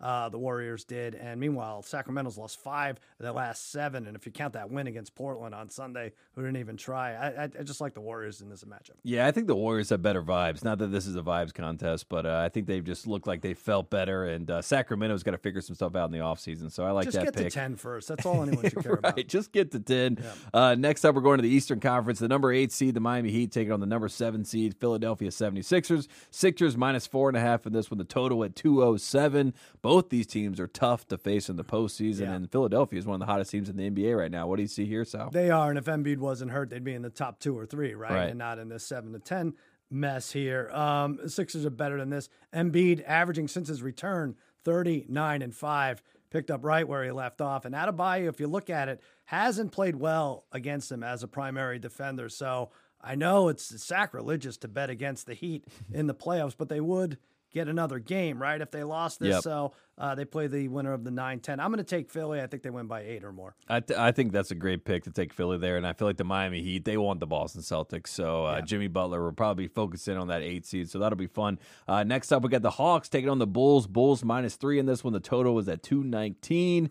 The Warriors did. And meanwhile, Sacramento's lost 5 of their last 7. And if you count that win against Portland on Sunday, who didn't even try, I just like the Warriors in this matchup. Yeah, I think the Warriors have better vibes. Not that this is a vibes contest, but I think they've just looked like they felt better. And Sacramento's got to figure some stuff out in the offseason. So I like just that pick. pick. Just get to 10 first. That's all anyone should care about. Right, just get to 10. Yeah. Next up, we're going to the Eastern Conference. The number 8 seed, the Miami Heat, taking on the number 7 seed, Philadelphia 76ers. Sixers minus 4.5 in this one. The total at 207. Both these teams are tough to face in the postseason, and Philadelphia is one of the hottest teams in the NBA right now. What do you see here, Sal? They are, and if Embiid wasn't hurt, they'd be in the top 2 or 3, right? And not in this 7 to 10 mess here. Sixers are better than this. Embiid averaging since his return 39-5. Picked up right where he left off. And Adebayo, if you look at it, hasn't played well against him as a primary defender. So I know it's sacrilegious to bet against the Heat in the playoffs, but they would get another game, right, if they lost this. Yep. So they play the winner of the 9-10. I'm going to take Philly. I think they win by 8 or more. I think that's a great pick to take Philly there, and I feel like the Miami Heat, they want the Boston Celtics, so Jimmy Butler will probably focus in on that 8 seed, so that'll be fun. Next up, we got the Hawks taking on the Bulls. Bulls minus 3 in this one. The total was at 219.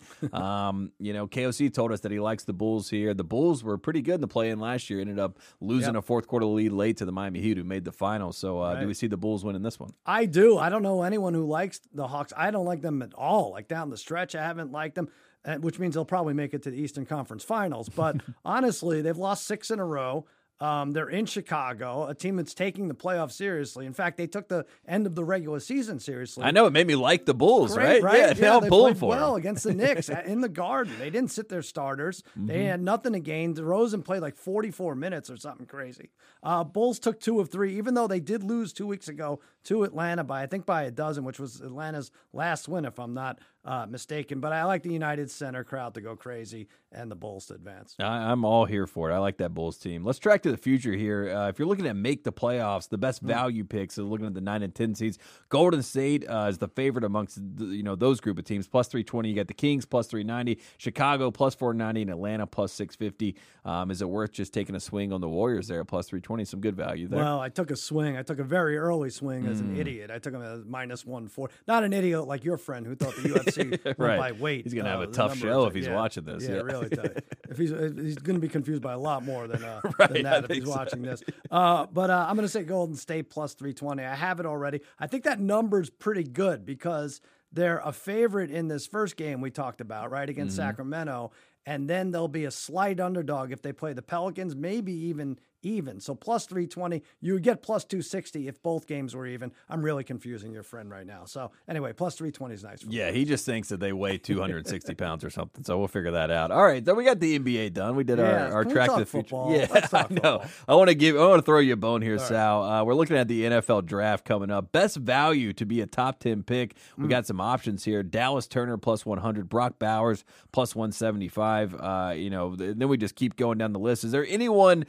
KOC told us that he likes the Bulls here. The Bulls were pretty good in the play-in last year, ended up losing a fourth-quarter lead late to the Miami Heat, who made the finals. So do we see the Bulls winning this one? I do. I don't know anyone who likes the Hawks. I don't like them at all. Like down the stretch, I haven't liked them, which means they'll probably make it to the Eastern Conference Finals. But honestly, they've lost 6 in a row. They're in Chicago, a team that's taking the playoffs seriously. In fact, they took the end of the regular season seriously. I know, it made me like the Bulls, Great, right? Yeah, now I'm they pulling played for well them. against the Knicks in the Garden. They didn't sit their starters. They had nothing to gain. DeRozan played like 44 minutes or something crazy. Bulls took 2 of 3, even though they did lose 2 weeks ago to Atlanta by a dozen, which was Atlanta's last win, if I'm not mistaken. But I like the United Center crowd to go crazy and the Bulls to advance. I'm all here for it. I like that Bulls team. Let's track to the future here. If you're looking at make the playoffs, the best value picks are looking at the 9 and 10 seeds. Golden State is the favorite amongst those group of teams. Plus 320. You got the Kings plus 390, Chicago plus 490, and Atlanta plus 650. Is it worth just taking a swing on the Warriors there at plus 320? Some good value there. Well, I took a swing. I took a very early swing as an idiot. I took him at minus 140. Not an idiot like your friend who thought the UFC went by weight. He's going to have a tough show if he's watching this. Yeah, really tight. If he's going to be confused by a lot more than that if he's watching this. But I'm going to say Golden State plus 320. I have it already. I think that number's pretty good because they're a favorite in this first game we talked about, right, against Sacramento. And then there'll be a slight underdog if they play the Pelicans, maybe even. So plus 320, you would get plus 260 if both games were even. I'm really confusing your friend right now. So anyway, plus 320 is nice. Yeah, he just thinks that they weigh 260 pounds or something. So we'll figure that out. All right, then we got the NBA done. We did our track to the future. Football? Yeah, Let's talk I know. football. I want to throw you a bone here, Sal. We're looking at the NFL draft coming up. Best value to be a top 10 pick. We got some options here. Dallas Turner plus 100, Brock Bowers plus 175. Then we just keep going down the list. Is there anyone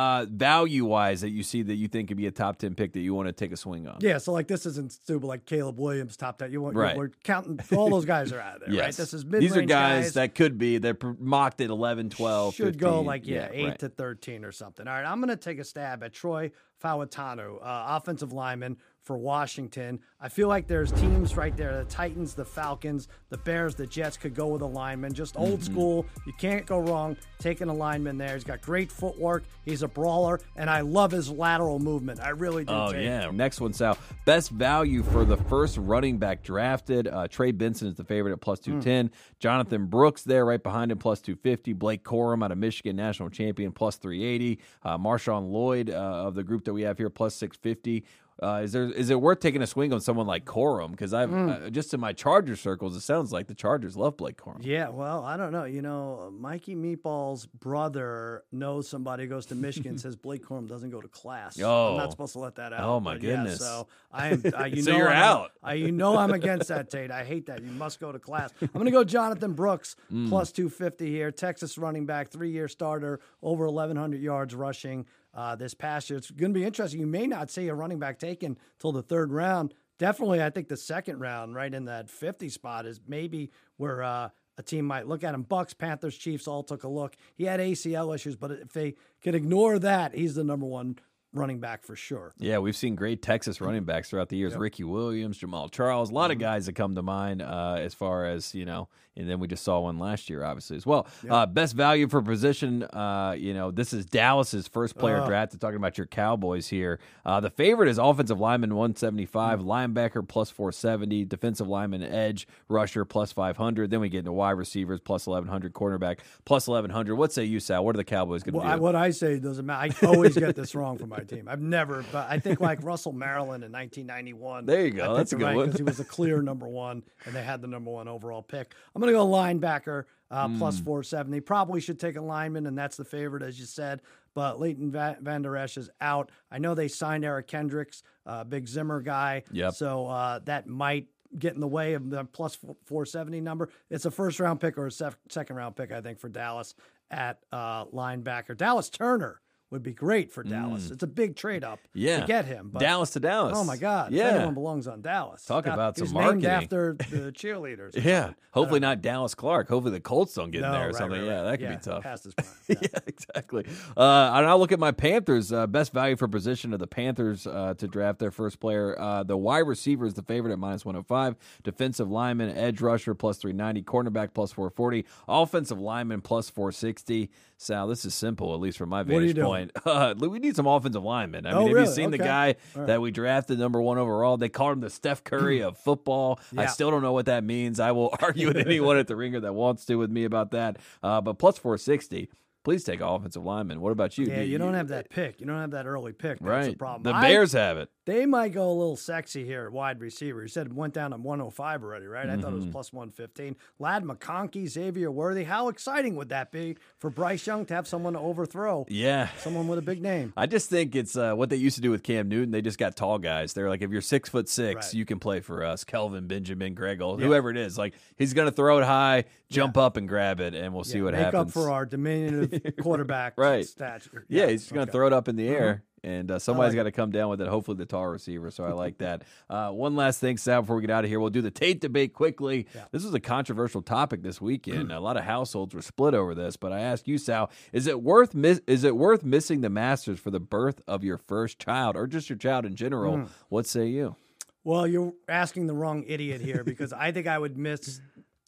value-wise that you see that you think could be a top 10 pick that you want to take a swing on? Yeah, so like this isn't stupid like Caleb Williams, top 10. We're counting, all those guys are out of there, right? This is mid-range These are guys that could be, they're mocked at 11, 12, should 15. go like 8 to 13 or something. All right, I'm going to take a stab at Troy Fautanu, offensive lineman for Washington. I feel like there's teams right there, the Titans, the Falcons, the Bears, the Jets could go with a lineman. Just old school. You can't go wrong taking a lineman there. He's got great footwork. He's a brawler, and I love his lateral movement. I really do. Oh, yeah. Next one, Sal. Best value for the first running back drafted. Trey Benson is the favorite at plus 210. Jonathan Brooks there right behind him, plus 250. Blake Corum out of Michigan, national champion, plus 380. Marshawn Lloyd of the group that we have here, plus 650. Is it worth taking a swing on someone like Corum? Because I've just in my Chargers circles, it sounds like the Chargers love Blake Corum. Yeah, well, I don't know. Mikey Meatball's brother knows somebody who goes to Michigan says Blake Corum doesn't go to class. Oh. I'm not supposed to let that out. Oh, my goodness. So I am. So you're out. I'm against that, Tate. I hate that. You must go to class. I'm going to go Jonathan Brooks plus 250 here. Texas running back, 3-year starter, over 1,100 yards rushing. This past year. It's going to be interesting. You may not see a running back taken till the 3rd round. Definitely, I think the 2nd round, right in that 50 spot, is maybe where a team might look at him. Bucks, Panthers, Chiefs all took a look. He had ACL issues, but if they could ignore that, he's the number 1 running back for sure. Yeah, we've seen great Texas running backs throughout the years. Yep. Ricky Williams, Jamal Charles, a lot of guys that come to mind as far as, and then we just saw one last year, obviously, as well. Yep. Best value for position, this is Dallas's first player drafted, talking about your Cowboys here. The favorite is offensive lineman 175, linebacker plus 470, defensive lineman edge, rusher plus 500. Then we get into wide receivers plus 1,100, cornerback plus 1,100. What say you, Sal? What are the Cowboys going to do? What I say doesn't matter. I always get this wrong for my team. I've never, but I think like Russell Maryland in 1991. There you go. That's a good one. Because he was a clear number one, and they had the number one overall pick. I'm going to go linebacker plus 470. Probably should take a lineman, and that's the favorite, as you said. But Leighton Van Der Esch is out. I know they signed Eric Kendricks, big Zimmer guy. Yep. So that might get in the way of the plus 470 number. It's a first-round pick or a second-round pick, I think, for Dallas at linebacker. Dallas Turner would be great for Dallas. It's a big trade up to get him. But, Dallas to Dallas. Oh, my God. Yeah. If anyone belongs on Dallas. Talk about some he's marketing. named after the cheerleaders. Yeah. Hopefully not Dallas Clark. Hopefully the Colts don't get in there or right, something. right, Yeah, right. that could be tough. Past his prime. Yeah, exactly. And I'll look at my Panthers. Best value for position of the Panthers to draft their first player. The wide receiver is the favorite at minus 105. Defensive lineman, edge rusher plus 390. Cornerback plus 440. Offensive lineman plus 460. Sal, this is simple, at least from my vantage point. We need some offensive linemen. I mean, have you seen the guy that we drafted number 1 overall? They call him the Steph Curry of football. Yeah. I still don't know what that means. I will argue with anyone at the Ringer that wants to with me about that. But plus 460. Please take offensive lineman. What about you? Yeah, you don't have that pick. You don't have that early pick. That's right. the problem. The Bears have it. They might go a little sexy here at wide receiver. You said it went down to 105 already, right? I thought it was plus 115. Lad McConkey, Xavier Worthy. How exciting would that be for Bryce Young to have someone to overthrow? Yeah. Someone with a big name. I just think it's what they used to do with Cam Newton. They just got tall guys. They're like, if you're 6'6", Right. you can play for us. Kelvin, Benjamin, Gregel, whoever it is. Like, he's going to throw it high, jump up and grab it, and we'll see what happens. Make up for our diminutive quarterback stature. Yeah, he's just going to throw it up in the air. And somebody's like got to come down with it, hopefully the tall receiver. So I like that. One last thing, Sal, before we get out of here. We'll do the Tate debate quickly. Yeah. This was a controversial topic this weekend. A lot of households were split over this. But I ask you, Sal, is it worth missing the Masters for the birth of your first child or just your child in general? What say you? Well, you're asking the wrong idiot here because I think I would miss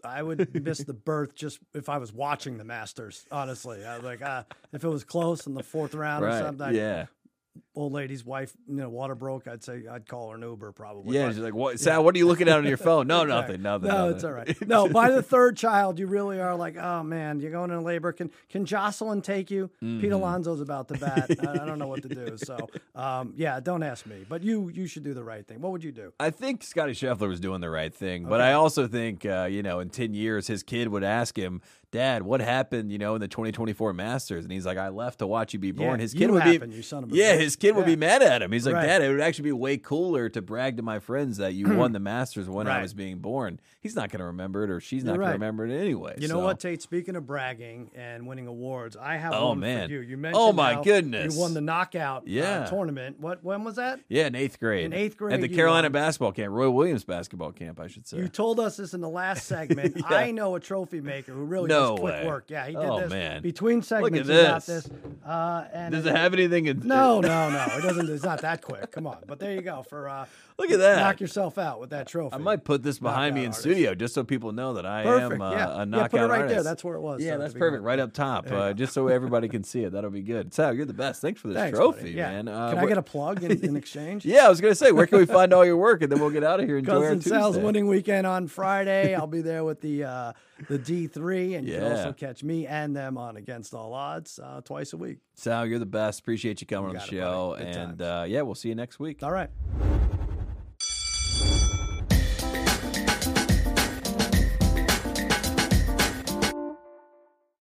the birth just if I was watching the Masters, honestly. I was like, if it was close in the 4th round or something. Old lady's wife, water broke, I'd say I'd call her an Uber probably. Yeah, she's like, "What, Sal? What are you looking at on your phone?" No, nothing. No, it's all right. No, by the 3rd child, you really are like, "Oh man, you're going into labor. Can Jocelyn take you?" Pete Alonso's about to bat. I don't know what to do. So, don't ask me. But you should do the right thing. What would you do? I think Scotty Scheffler was doing the right thing, but I also think in 10 years his kid would ask him, "Dad, what happened, in the 2024 Masters?" And he's like, "I left to watch you be born." His kid would be, you son of a bitch. His kid would be mad at him. He's like, "Dad, it would actually be way cooler to brag to my friends that you won the Masters when I was being born." He's not going to remember it, or she's not going to remember it anyway. You know what, Tate? Speaking of bragging and winning awards, I have one for you. You mentioned goodness, you won the knockout tournament. When was that? Yeah, in 8th grade. In 8th grade, at the Carolina basketball camp, Roy Williams basketball camp, I should say. You told us this in the last segment. I know a trophy maker who really does quick work. Yeah, he did this. Man. Between segments, Look at he got this. And does it have anything in No. It doesn't. It's not that quick. Come on. But there you go. For look at that. Knock yourself out with that trophy. I might put this behind me in studio just so people know that I am a knockout put it right artist. there. That's where it was. Yeah, that's perfect. Right up top, just so everybody can see it. That'll be good. Sal, you're the best. Thanks for this trophy, man. Can I get a plug in exchange? Yeah, I was going to say, where can we find all your work? And then we'll get out of here and enjoy our Tuesday. Sal's winning weekend on Friday. I'll be there with the D3, and you can also catch me and them on Against All Odds twice a week. Sal, you're the best. Appreciate you coming on the show. And we'll see you next week. All right.